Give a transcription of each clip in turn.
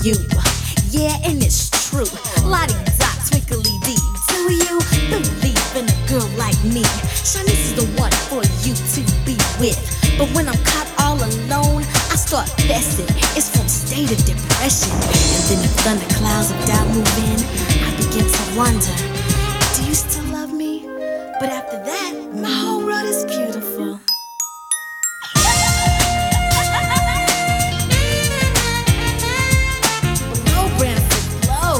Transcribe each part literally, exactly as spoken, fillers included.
you. Yeah, and it's true. Lottie dot twinkly dee. Do you believe in a girl like me? Shanice is the one for you to be with. But when I'm caught all alone, I start fessing. It's from state of depression. And then the thunderclouds of doubt move in. I begin to wonder, do you still love me? But after that, my whole world is beautiful. Blow, Branford, blow.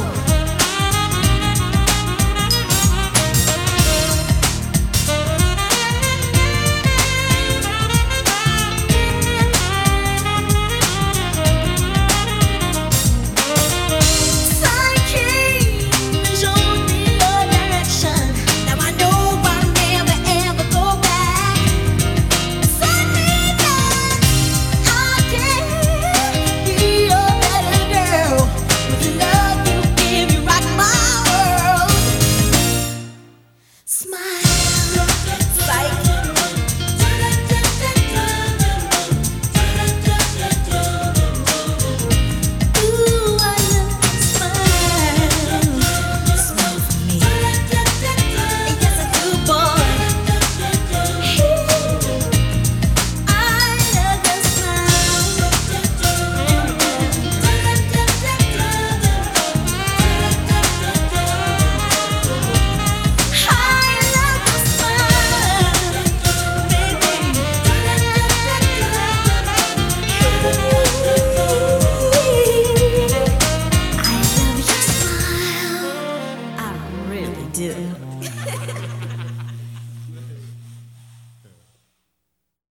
Sun came and showed me your direction. Now I know I'll never ever go back. Sun made that I can be your better girl. With the love you give, you rock my world. Smile, sight. Ooh, I love to smile. Smile for me. Yes, I do, boy. I love your smile. I love your smile, baby. I love your smile. I really do.